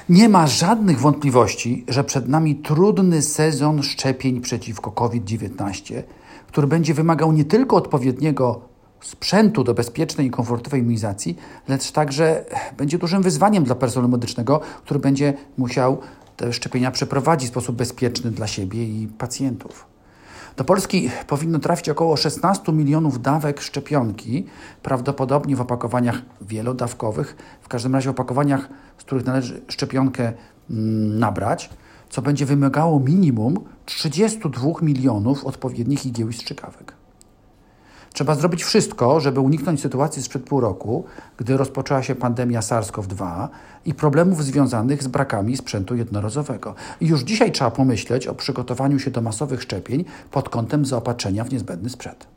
Nie ma żadnych wątpliwości, że przed nami trudny sezon szczepień przeciwko COVID-19, który będzie wymagał nie tylko odpowiedniego sprzętu do bezpiecznej i komfortowej immunizacji, lecz także będzie dużym wyzwaniem dla personelu medycznego, który będzie musiał te szczepienia przeprowadzić w sposób bezpieczny dla siebie i pacjentów. Do Polski powinno trafić około 16 milionów dawek szczepionki, prawdopodobnie w opakowaniach wielodawkowych, w każdym razie opakowaniach, z których należy szczepionkę nabrać, co będzie wymagało minimum 32 milionów odpowiednich igieł i strzykawek. Trzeba zrobić wszystko, żeby uniknąć sytuacji sprzed pół roku, gdy rozpoczęła się pandemia SARS-CoV-2 i problemów związanych z brakami sprzętu jednorazowego. I już dzisiaj trzeba pomyśleć o przygotowaniu się do masowych szczepień pod kątem zaopatrzenia w niezbędny sprzęt.